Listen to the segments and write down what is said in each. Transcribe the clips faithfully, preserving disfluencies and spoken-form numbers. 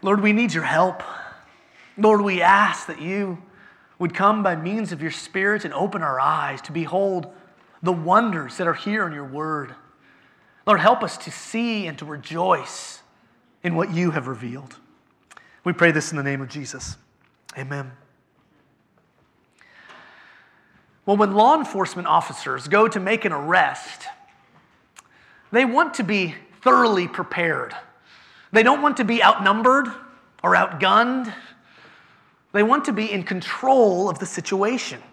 Lord, we need your help. Lord, we ask that you would come by means of your Spirit and open our eyes to behold the wonders that are here in your word. Lord, help us to see and to rejoice in what you have revealed. We pray this in the name of Jesus. Amen. Well, when law enforcement officers go to make an arrest, they want to be thoroughly prepared. They don't want to be outnumbered or outgunned. They want to be in control of the situation.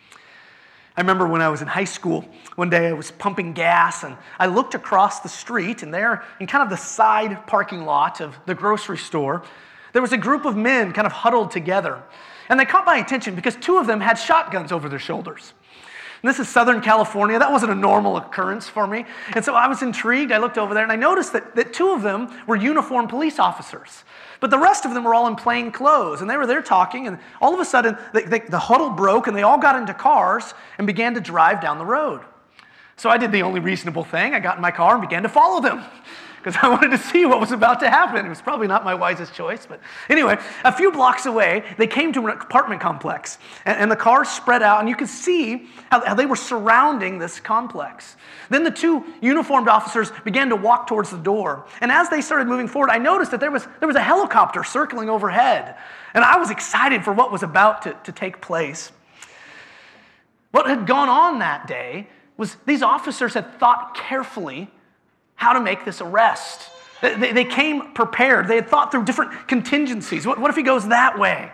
I remember when I was in high school, one day I was pumping gas and I looked across the street, and there in kind of the side parking lot of the grocery store, there was a group of men kind of huddled together. And they caught my attention because two of them had shotguns over their shoulders. And this is Southern California. That wasn't a normal occurrence for me. And so I was intrigued. I looked over there and I noticed that, that two of them were uniformed police officers. But the rest of them were all in plain clothes. And they were there talking. And all of a sudden, they, they, the huddle broke and they all got into cars and began to drive down the road. So I did the only reasonable thing. I got in my car and began to follow them, because I wanted to see what was about to happen. It was probably not my wisest choice, but anyway, a few blocks away, they came to an apartment complex, and, and the cars spread out, and you could see how, how they were surrounding this complex. Then the two uniformed officers began to walk towards the door, and as they started moving forward, I noticed that there was, there was a helicopter circling overhead, and I was excited for what was about to, to take place. What had gone on that day was these officers had thought carefully how to make this arrest. They, they came prepared. They had thought through different contingencies. What, what if he goes that way?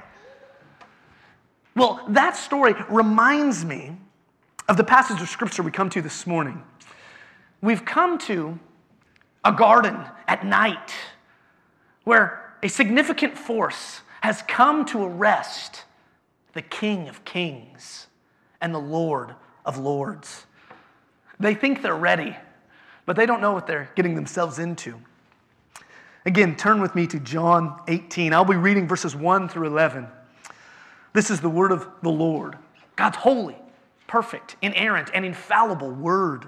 Well, that story reminds me of the passage of Scripture we come to this morning. We've come to a garden at night where a significant force has come to arrest the King of Kings and the Lord of Lords. They think they're ready, but they don't know what they're getting themselves into. Again, turn with me to John eighteen. I'll be reading verses one through eleven. This is the word of the Lord, God's holy, perfect, inerrant, and infallible word.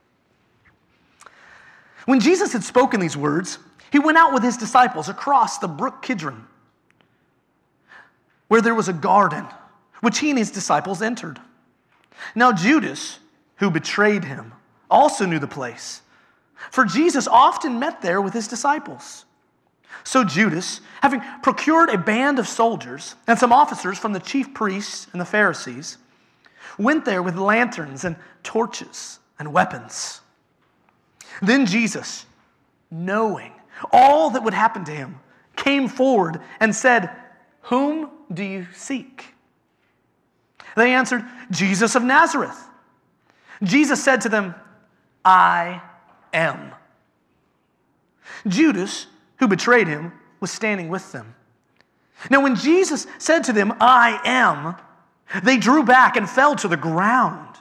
When Jesus had spoken these words, he went out with his disciples across the brook Kidron, where there was a garden, which he and his disciples entered. Now Judas, who betrayed him, also knew the place, for Jesus often met there with his disciples. So Judas, having procured a band of soldiers and some officers from the chief priests and the Pharisees, went there with lanterns and torches and weapons. Then Jesus, knowing all that would happen to him, came forward and said, "Whom do you seek?" They answered, "Jesus of Nazareth." Jesus said to them, "I am." Judas, who betrayed him, was standing with them. Now when Jesus said to them, "I am," they drew back and fell to the ground.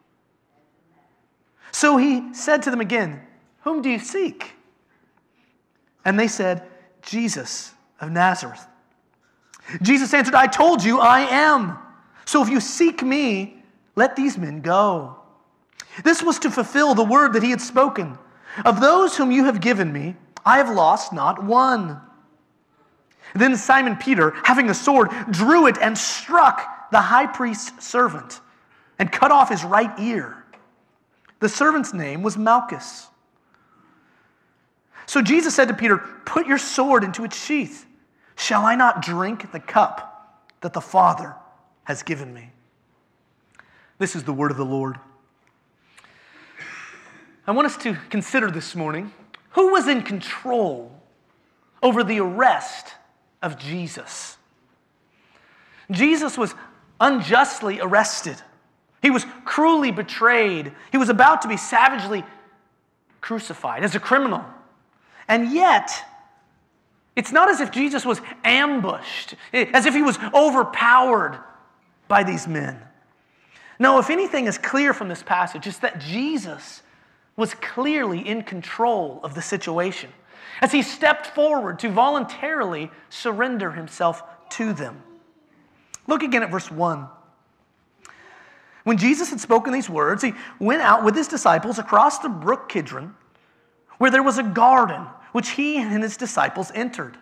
So he said to them again, "Whom do you seek?" And they said, "Jesus of Nazareth." Jesus answered, "I told you I am. So if you seek me, let these men go." This was to fulfill the word that he had spoken. "Of those whom you have given me, I have lost not one." Then Simon Peter, having a sword, drew it and struck the high priest's servant and cut off his right ear. The servant's name was Malchus. So Jesus said to Peter, "Put your sword into its sheath. Shall I not drink the cup that the Father has given me?" This is the word of the Lord. I want us to consider this morning who was in control over the arrest of Jesus. Jesus was unjustly arrested. He was cruelly betrayed. He was about to be savagely crucified as a criminal. And yet, it's not as if Jesus was ambushed, as if he was overpowered by these men. No, if anything is clear from this passage, it's that Jesus was clearly in control of the situation as he stepped forward to voluntarily surrender himself to them. Look again at verse one. When Jesus had spoken these words, he went out with his disciples across the brook Kidron, where there was a garden which he and his disciples entered.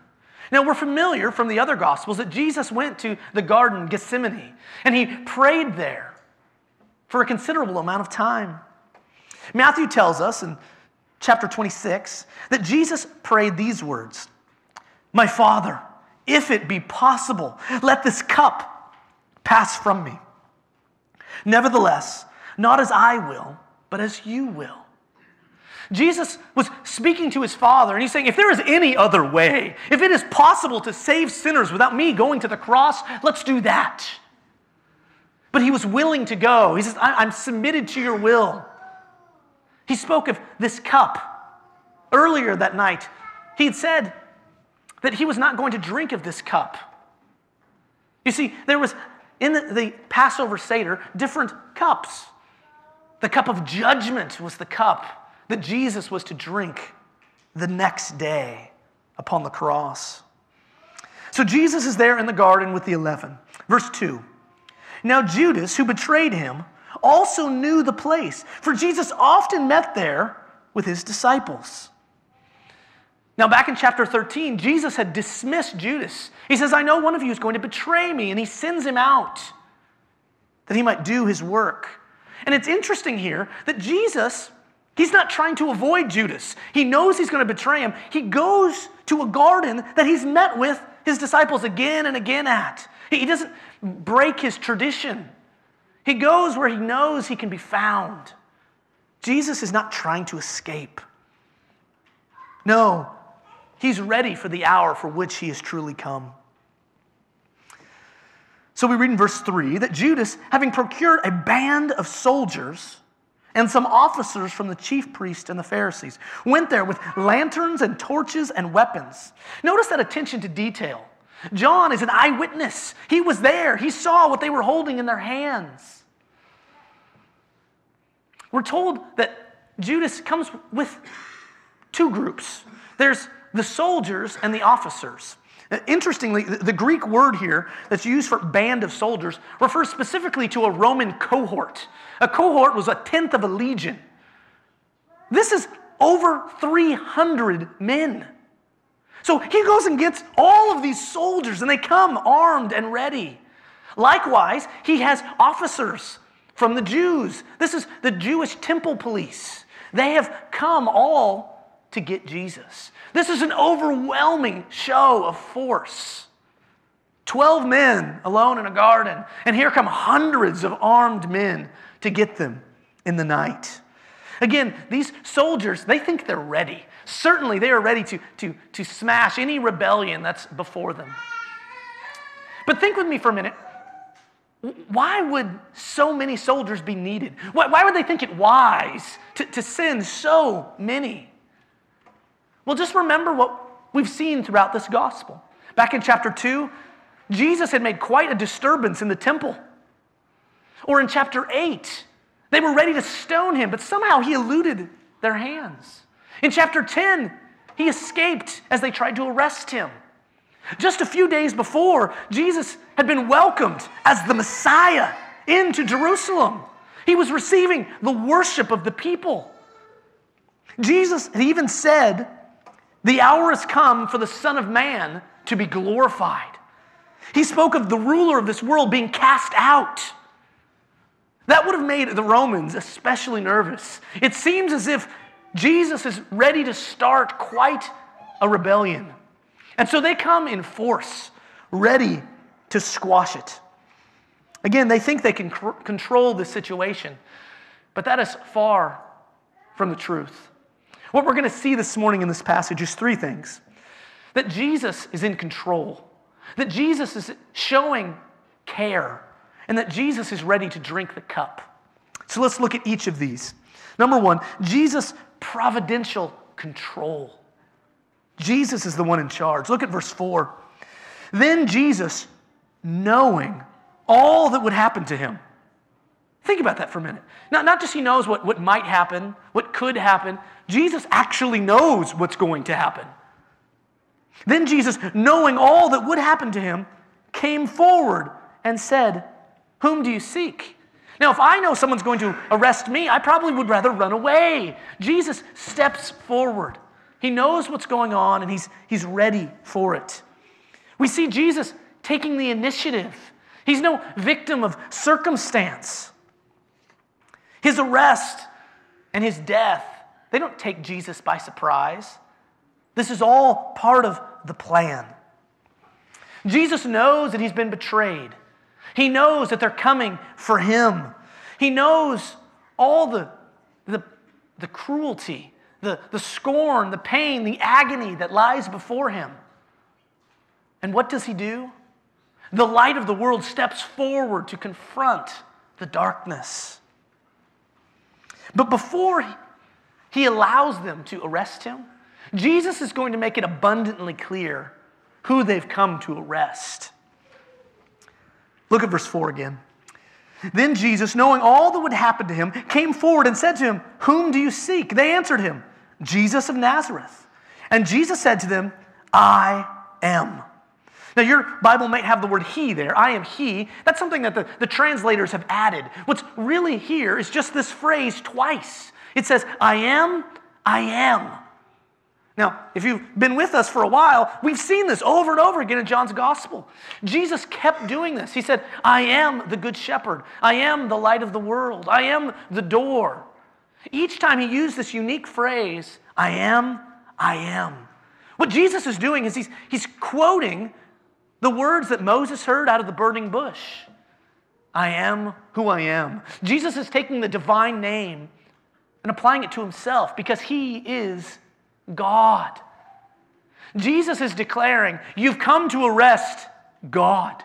Now, we're familiar from the other Gospels that Jesus went to the garden, Gethsemane, and he prayed there for a considerable amount of time. Matthew tells us in chapter twenty-six that Jesus prayed these words, "My Father, if it be possible, let this cup pass from me. Nevertheless, not as I will, but as you will." Jesus was speaking to his Father, and he's saying, if there is any other way, if it is possible to save sinners without me going to the cross, let's do that. But he was willing to go. He says, I'm submitted to your will. He spoke of this cup. Earlier that night, he had said that he was not going to drink of this cup. You see, there was, in the, the Passover Seder, different cups. The cup of judgment was the cup that Jesus was to drink the next day upon the cross. So Jesus is there in the garden with the eleven. Verse two. Now Judas, who betrayed him, also knew the place, for Jesus often met there with his disciples. Now back in chapter thirteen, Jesus had dismissed Judas. He says, I know one of you is going to betray me, and he sends him out that he might do his work. And it's interesting here that Jesus, he's not trying to avoid Judas. He knows he's going to betray him. He goes to a garden that he's met with his disciples again and again at. He doesn't break his tradition. He goes where he knows he can be found. Jesus is not trying to escape. No, he's ready for the hour for which he has truly come. So we read in verse three that Judas, having procured a band of soldiers and some officers from the chief priests and the Pharisees, went there with lanterns and torches and weapons. Notice that attention to detail. John is an eyewitness. He was there. He saw what they were holding in their hands. We're told that Judas comes with two groups. There's the soldiers and the officers. Interestingly, the Greek word here that's used for band of soldiers refers specifically to a Roman cohort. A cohort was a tenth of a legion. This is over three hundred men. So he goes and gets all of these soldiers, and they come armed and ready. Likewise, he has officers from the Jews. This is the Jewish temple police. They have come all to get Jesus. This is an overwhelming show of force. Twelve men alone in a garden, and here come hundreds of armed men to get them in the night. Again, these soldiers, they think they're ready. Certainly they are ready to, to, to smash any rebellion that's before them. But think with me for a minute. Why would so many soldiers be needed? Why, why would they think it wise to, to send so many? Well, just remember what we've seen throughout this gospel. Back in chapter two, Jesus had made quite a disturbance in the temple. Or in chapter eight, they were ready to stone him, but somehow he eluded their hands. In chapter ten, he escaped as they tried to arrest him. Just a few days before, Jesus had been welcomed as the Messiah into Jerusalem. He was receiving the worship of the people. Jesus had even said, the hour has come for the Son of Man to be glorified. He spoke of the ruler of this world being cast out. That would have made the Romans especially nervous. It seems as if Jesus is ready to start quite a rebellion. And so they come in force, ready to squash it. Again, they think they can cr- control this situation, but that is far from the truth. What we're going to see this morning in this passage is three things. That Jesus is in control, that Jesus is showing care, and that Jesus is ready to drink the cup. So let's look at each of these. Number one, Jesus' providential control. Jesus is the one in charge. Look at verse four. Then Jesus, knowing all that would happen to him. Think about that for a minute. Not, not just he knows what, what might happen, what could happen. Jesus actually knows what's going to happen. Then Jesus, knowing all that would happen to him, came forward and said, whom do you seek? Now, if I know someone's going to arrest me, I probably would rather run away. Jesus steps forward. He knows what's going on, and he's, he's ready for it. We see Jesus taking the initiative. He's no victim of circumstance. His arrest and his death, they don't take Jesus by surprise. This is all part of the plan. Jesus knows that he's been betrayed. He knows that they're coming for him. He knows all the, the, the cruelty, the, the scorn, the pain, the agony that lies before him. And what does he do? The light of the world steps forward to confront the darkness. But before he allows them to arrest him, Jesus is going to make it abundantly clear who they've come to arrest. Look at verse four again. Then Jesus, knowing all that would happen to him, came forward and said to him, "Whom do you seek?" They answered him, "Jesus of Nazareth." And Jesus said to them, "I am." Now your Bible might have the word he there. I am he. That's something that the, the translators have added. What's really here is just this phrase twice. It says, I am, I am. Now, if you've been with us for a while, we've seen this over and over again in John's gospel. Jesus kept doing this. He said, I am the good shepherd. I am the light of the world. I am the door. Each time he used this unique phrase, I am, I am. What Jesus is doing is he's, he's quoting the words that Moses heard out of the burning bush. I am who I am. Jesus is taking the divine name and applying it to himself because he is God. Jesus is declaring, you've come to arrest God.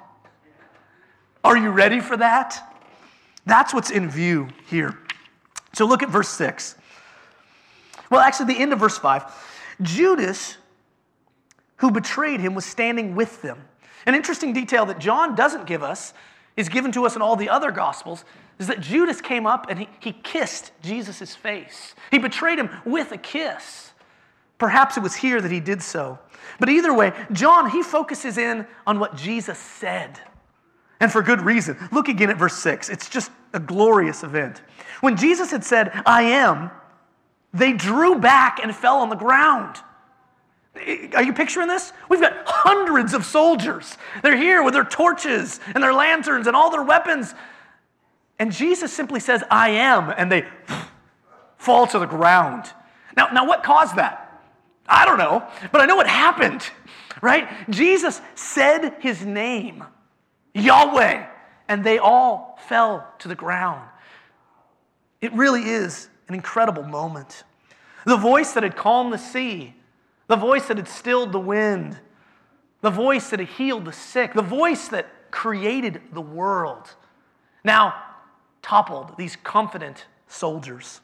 Are you ready for that? That's what's in view here. So look at verse six. Well, actually, the end of verse five. Judas, who betrayed him, was standing with them. An interesting detail that John doesn't give us is given to us in all the other Gospels, is that Judas came up and he, he kissed Jesus' face. He betrayed him with a kiss. Perhaps it was here that he did so. But either way, John, he focuses in on what Jesus said. And for good reason. Look again at verse six. It's just a glorious event. When Jesus had said, I am, they drew back and fell on the ground. Are you picturing this? We've got hundreds of soldiers. They're here with their torches and their lanterns and all their weapons. And Jesus simply says, I am, and they fall to the ground. Now, now what caused that? I don't know, but I know what happened, right? Jesus said his name, Yahweh, and they all fell to the ground. It really is an incredible moment. The voice that had calmed the sea, the voice that had stilled the wind, the voice that had healed the sick, the voice that created the world, now toppled these confident soldiers.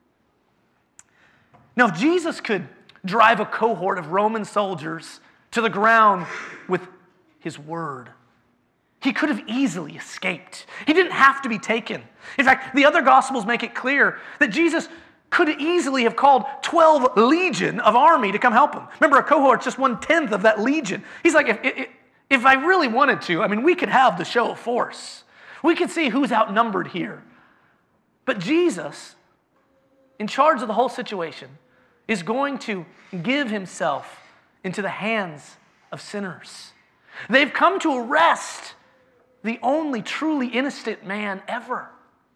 Now, if Jesus could drive a cohort of Roman soldiers to the ground with his word, he could have easily escaped. He didn't have to be taken. In fact, the other Gospels make it clear that Jesus could easily have called twelve legion of army to come help him. Remember, a cohort's just one-tenth of that legion. He's like, if, if, if I really wanted to, I mean, we could have the show of force. We could see who's outnumbered here. But Jesus, in charge of the whole situation, is going to give himself into the hands of sinners. They've come to arrest the only truly innocent man ever.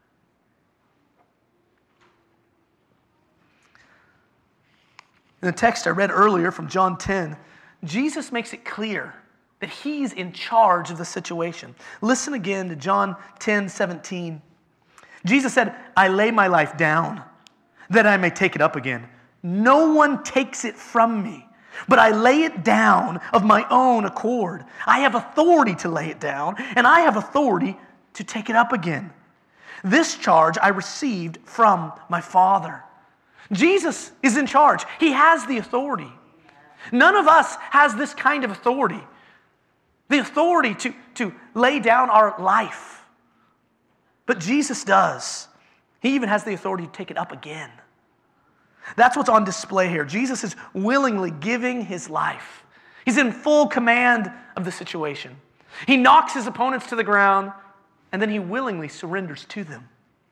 In the text I read earlier from John ten, Jesus makes it clear that he's in charge of the situation. Listen again to John ten seventeen. Jesus said, I lay my life down that I may take it up again. No one takes it from me, but I lay it down of my own accord. I have authority to lay it down, and I have authority to take it up again. This charge I received from my Father. Jesus is in charge. He has the authority. None of us has this kind of authority. The authority to, to lay down our life. But Jesus does. He even has the authority to take it up again. That's what's on display here. Jesus is willingly giving his life. He's in full command of the situation. He knocks his opponents to the ground, and then he willingly surrenders to them.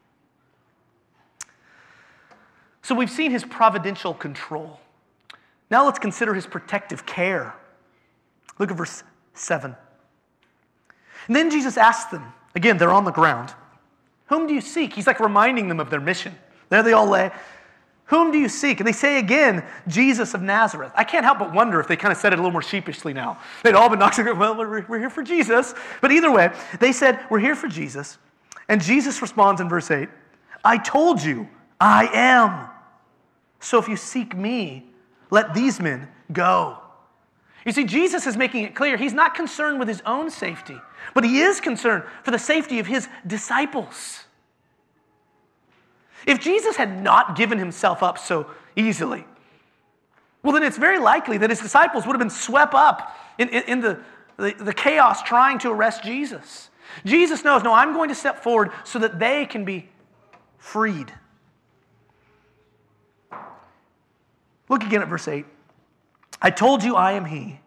So we've seen his providential control. Now let's consider his protective care. Look at verse seven. And then Jesus asked them, again, they're on the ground, whom do you seek? He's like reminding them of their mission. There they all lay. Whom do you seek? And they say again, Jesus of Nazareth. I can't help but wonder if they kind of said it a little more sheepishly now. They'd all been knocking, well, we're, we're here for Jesus. But either way, they said, we're here for Jesus. And Jesus responds in verse eight, I told you, I am. So if you seek me, let these men go. You see, Jesus is making it clear he's not concerned with his own safety, but he is concerned for the safety of his disciples. If Jesus had not given himself up so easily, well, then it's very likely that his disciples would have been swept up in, in, in the, the, the chaos trying to arrest Jesus. Jesus knows, no, I'm going to step forward so that they can be freed. Look again at verse eight. I told you I am he.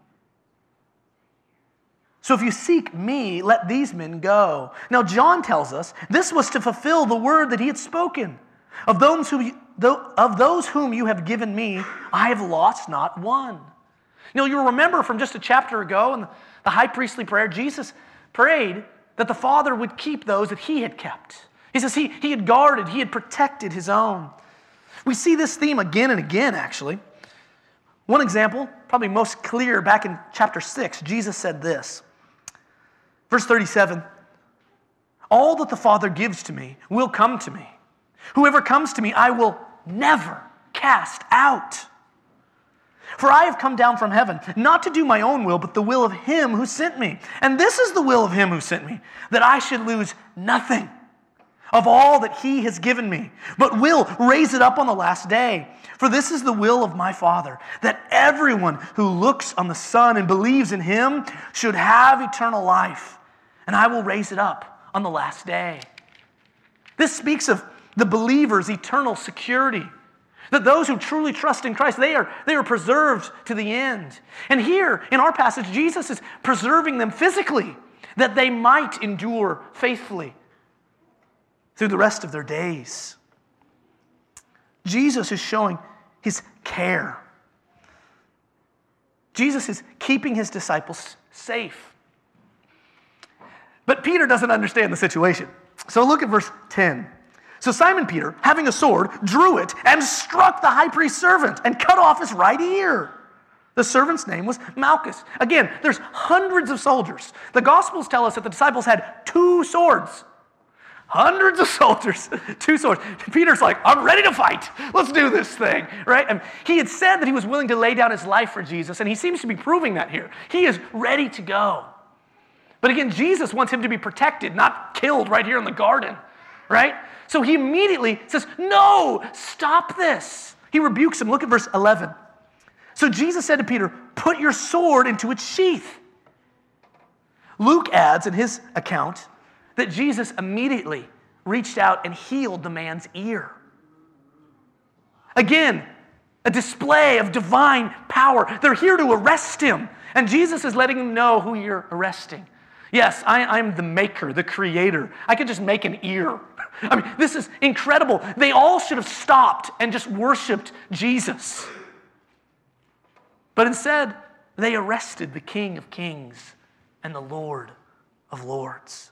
So if you seek me, let these men go. Now John tells us this was to fulfill the word that he had spoken. Of those who you, of those whom you have given me, I have lost not one. You know, you'll remember from just a chapter ago in the high priestly prayer, Jesus prayed that the Father would keep those that he had kept. He says he, he had guarded, he had protected his own. We see this theme again and again, actually. One example, probably most clear, back in chapter six, Jesus said this. Verse thirty-seven, all that the Father gives to me will come to me. Whoever comes to me, I will never cast out. For I have come down from heaven, not to do my own will, but the will of him who sent me. And this is the will of him who sent me, that I should lose nothing of all that he has given me, but will raise it up on the last day. For this is the will of my Father, that everyone who looks on the Son and believes in him should have eternal life, and I will raise it up on the last day. This speaks of the believer's eternal security, that those who truly trust in Christ, they are, they are preserved to the end. And here in our passage, Jesus is preserving them physically, that they might endure faithfully through the rest of their days. Jesus is showing his care. Jesus is keeping his disciples safe. But Peter doesn't understand the situation. So look at verse ten. So Simon Peter, having a sword, drew it and struck the high priest's servant and cut off his right ear. The servant's name was Malchus. Again, there's hundreds of soldiers. The Gospels tell us that the disciples had two swords. Hundreds of soldiers, two swords. Peter's like, I'm ready to fight. Let's do this thing, right? And he had said that he was willing to lay down his life for Jesus, and he seems to be proving that here. He is ready to go. But again, Jesus wants him to be protected, not killed right here in the garden, right? So he immediately says, no, stop this. He rebukes him. Look at verse eleven. So Jesus said to Peter, put your sword into its sheath. Luke adds in his account that Jesus immediately reached out and healed the man's ear. Again, a display of divine power. They're here to arrest him, and Jesus is letting them know who you're arresting. Yes, I, I'm the maker, the creator. I could just make an ear. I mean, this is incredible. They all should have stopped and just worshiped Jesus. But instead, they arrested the King of Kings and the Lord of Lords.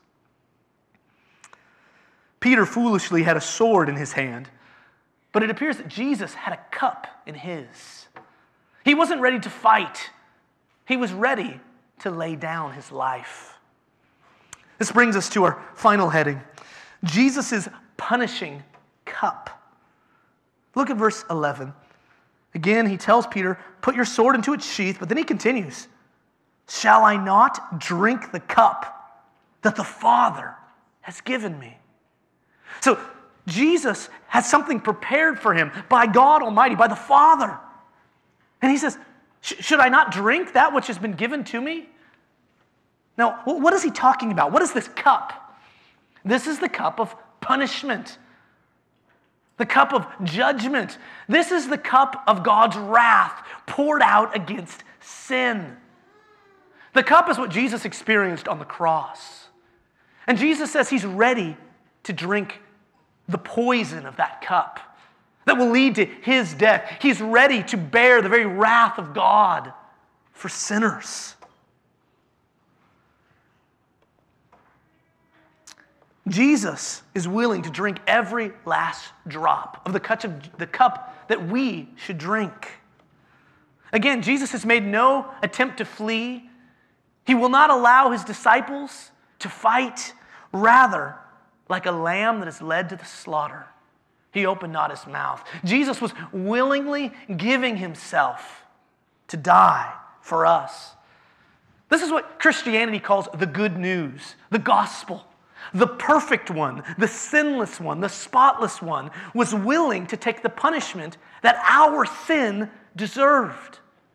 Peter foolishly had a sword in his hand, but it appears that Jesus had a cup in his. He wasn't ready to fight. He was ready to lay down his life. This brings us to our final heading, Jesus' punishing cup. Look at verse eleven. Again, he tells Peter, put your sword into its sheath, but then he continues, shall I not drink the cup that the Father has given me? So Jesus has something prepared for him by God Almighty, by the Father. And he says, should I not drink that which has been given to me? Now, what is he talking about? What is this cup? This is the cup of punishment, the cup of judgment. This is the cup of God's wrath poured out against sin. The cup is what Jesus experienced on the cross. And Jesus says he's ready to drink the poison of that cup that will lead to his death. He's ready to bear the very wrath of God for sinners. Jesus is willing to drink every last drop of the cup, of the cup that we should drink. Again, Jesus has made no attempt to flee. He will not allow his disciples to fight. Rather, like a lamb that is led to the slaughter, he opened not his mouth. Jesus was willingly giving himself to die for us. This is what Christianity calls the good news, the gospel. The perfect one, the sinless one, the spotless one was willing to take the punishment that our sin deserved.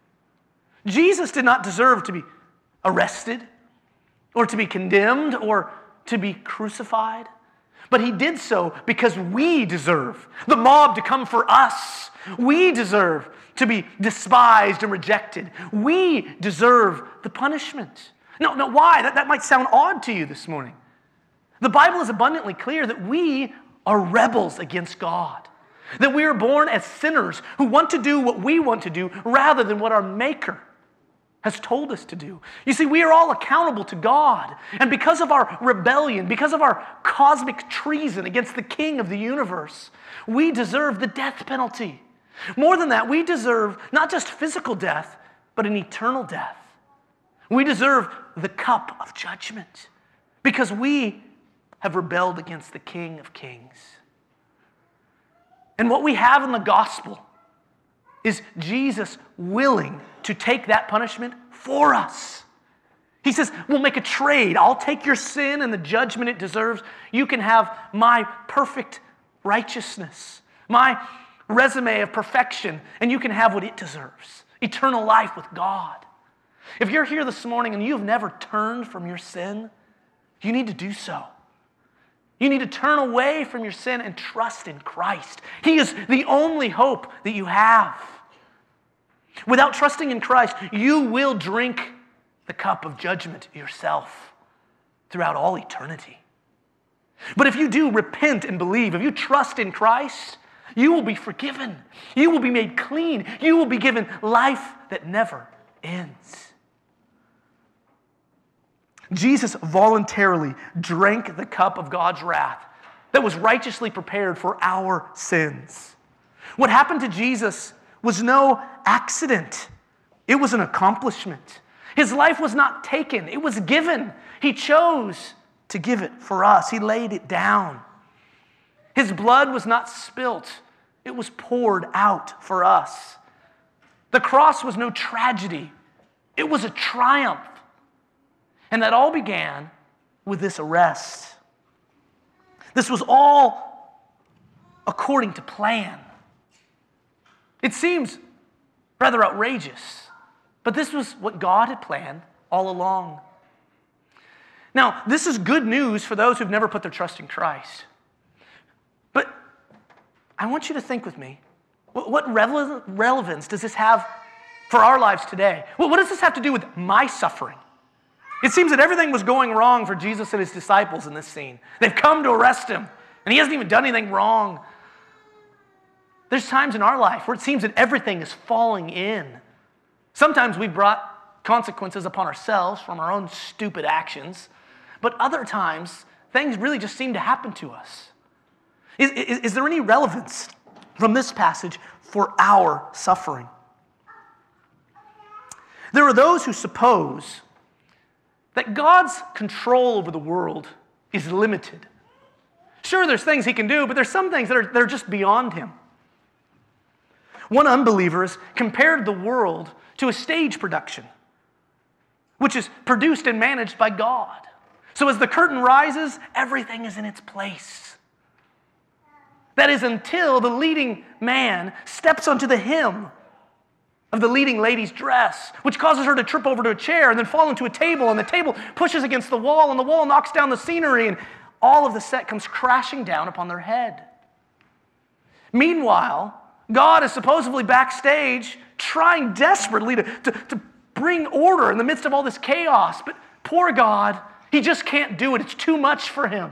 Jesus did not deserve to be arrested or to be condemned or to be crucified, but he did so because we deserve the mob to come for us. We deserve to be despised and rejected. We deserve the punishment. No, no, why? That, that might sound odd to you this morning. The Bible is abundantly clear that we are rebels against God, that we are born as sinners who want to do what we want to do rather than what our Maker has told us to do. You see, we are all accountable to God, and because of our rebellion, because of our cosmic treason against the King of the universe, we deserve the death penalty. More than that, we deserve not just physical death, but an eternal death. We deserve the cup of judgment because we have rebelled against the King of Kings. And what we have in the gospel is Jesus willing to take that punishment for us. He says, we'll make a trade. I'll take your sin and the judgment it deserves. You can have my perfect righteousness, my resume of perfection, and you can have what it deserves, eternal life with God. If you're here this morning and you've never turned from your sin, you need to do so. You need to turn away from your sin and trust in Christ. He is the only hope that you have. Without trusting in Christ, you will drink the cup of judgment yourself throughout all eternity. But if you do repent and believe, if you trust in Christ, you will be forgiven. You will be made clean. You will be given life that never ends. Jesus voluntarily drank the cup of God's wrath that was righteously prepared for our sins. What happened to Jesus was no accident. It was an accomplishment. His life was not taken. It was given. He chose to give it for us. He laid it down. His blood was not spilt. It was poured out for us. The cross was no tragedy. It was a triumph. And that all began with this arrest. This was all according to plan. It seems rather outrageous, but this was what God had planned all along. Now, this is good news for those who've never put their trust in Christ. But I want you to think with me, what relevance does this have for our lives today? What does this have to do with my suffering? It seems that everything was going wrong for Jesus and his disciples in this scene. They've come to arrest him, and he hasn't even done anything wrong. There's times in our life where it seems that everything is falling in. Sometimes we've brought consequences upon ourselves from our own stupid actions, but other times, things really just seem to happen to us. Is, is, is there any relevance from this passage for our suffering? There are those who suppose that God's control over the world is limited. Sure, there's things he can do, but there's some things that are, that are just beyond him. One unbeliever has compared the world to a stage production, which is produced and managed by God. So as the curtain rises, everything is in its place. That is until the leading man steps onto the hem of the leading lady's dress, which causes her to trip over to a chair and then fall into a table, and the table pushes against the wall, and the wall knocks down the scenery, and all of the set comes crashing down upon their head. Meanwhile, God is supposedly backstage trying desperately to, to, to bring order in the midst of all this chaos, but poor God, he just can't do it. It's too much for him.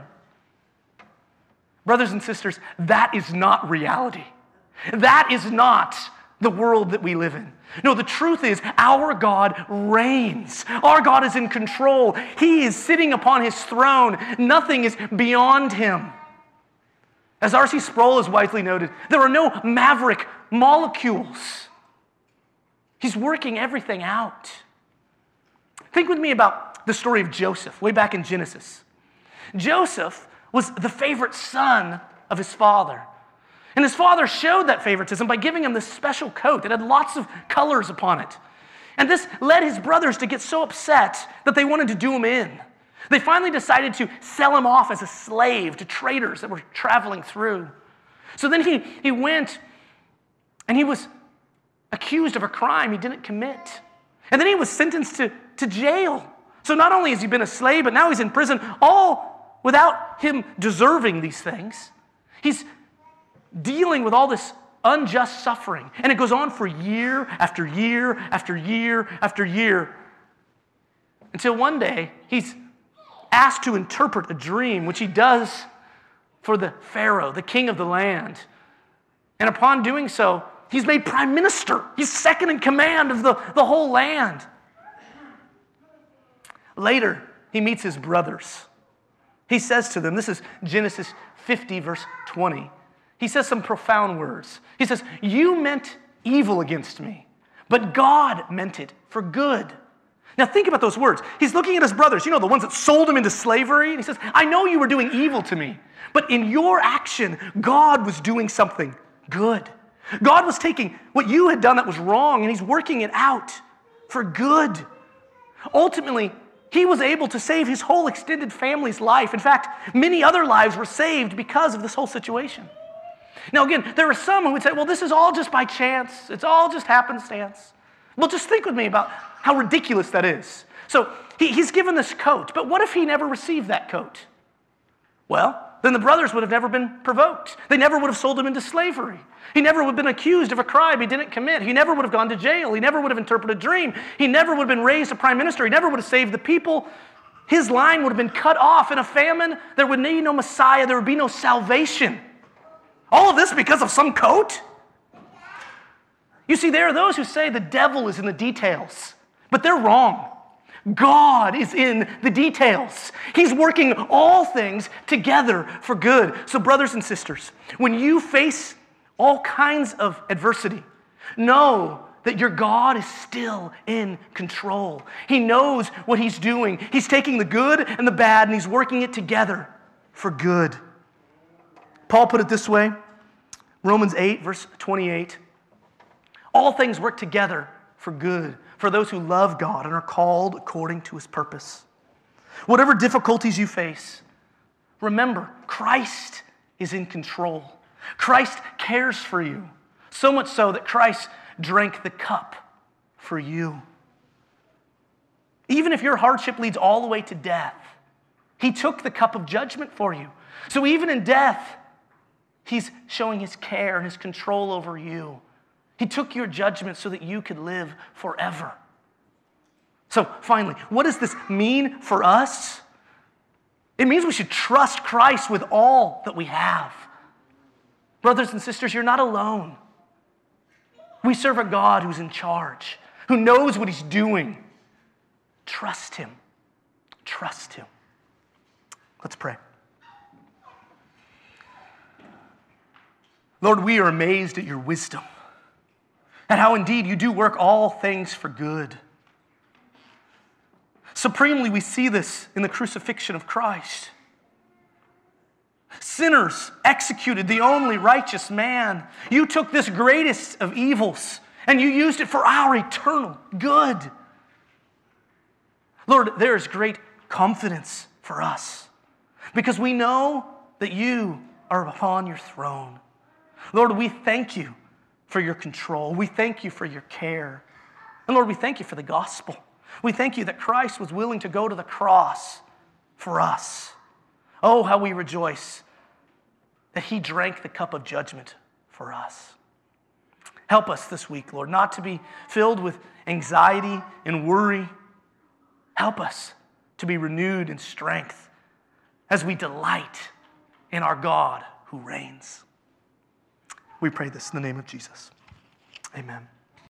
Brothers and sisters, that is not reality. That is not the world that we live in. No, the truth is our God reigns. Our God is in control. He is sitting upon his throne. Nothing is beyond him. As R C Sproul has wisely noted, there are no maverick molecules. He's working everything out. Think with me about the story of Joseph, way back in Genesis. Joseph was the favorite son of his father. And his father showed that favoritism by giving him this special coat that had lots of colors upon it. And this led his brothers to get so upset that they wanted to do him in. They finally decided to sell him off as a slave to traders that were traveling through. So then he, he went and he was accused of a crime he didn't commit. And then he was sentenced to, to jail. So not only has he been a slave, but now he's in prison, all without him deserving these things. He's dealing with all this unjust suffering. And it goes on for year after year after year after year until one day he's asked to interpret a dream, which he does for the Pharaoh, the king of the land. And upon doing so, he's made prime minister. He's second in command of the, the whole land. Later, he meets his brothers. He says to them, this is Genesis fifty, verse twenty. He says some profound words. He says, you meant evil against me, but God meant it for good. Now think about those words. He's looking at his brothers, you know, the ones that sold him into slavery. And he says, I know you were doing evil to me, but in your action, God was doing something good. God was taking what you had done that was wrong, and he's working it out for good. Ultimately, he was able to save his whole extended family's life. In fact, many other lives were saved because of this whole situation. Now again, there are some who would say, well, this is all just by chance. It's all just happenstance. Well, just think with me about how ridiculous that is. So he, he's given this coat, but what if he never received that coat? Well, then the brothers would have never been provoked. They never would have sold him into slavery. He never would have been accused of a crime he didn't commit. He never would have gone to jail. He never would have interpreted a dream. He never would have been raised a prime minister. He never would have saved the people. His line would have been cut off in a famine. There would be no Messiah. There would be no salvation. All of this because of some coat? You see, there are those who say the devil is in the details, but they're wrong. God is in the details. He's working all things together for good. So brothers and sisters, when you face all kinds of adversity, know that your God is still in control. He knows what he's doing. He's taking the good and the bad and he's working it together for good. Paul put it this way, Romans eight, verse twenty-eight. All things work together for good for those who love God and are called according to his purpose. Whatever difficulties you face, remember, Christ is in control. Christ cares for you, so much so that Christ drank the cup for you. Even if your hardship leads all the way to death, he took the cup of judgment for you. So even in death, he's showing his care and his control over you. He took your judgment so that you could live forever. So finally, what does this mean for us? It means we should trust Christ with all that we have. Brothers and sisters, you're not alone. We serve a God who's in charge, who knows what he's doing. Trust him. Trust him. Let's pray. Lord, we are amazed at your wisdom, and how indeed you do work all things for good. Supremely, we see this in the crucifixion of Christ. Sinners executed the only righteous man. You took this greatest of evils and you used it for our eternal good. Lord, there is great confidence for us because we know that you are upon your throne. Lord, we thank you for your control. We thank you for your care. And Lord, we thank you for the gospel. We thank you that Christ was willing to go to the cross for us. Oh, how we rejoice that he drank the cup of judgment for us. Help us this week, Lord, not to be filled with anxiety and worry. Help us to be renewed in strength as we delight in our God who reigns. We pray this in the name of Jesus. Amen.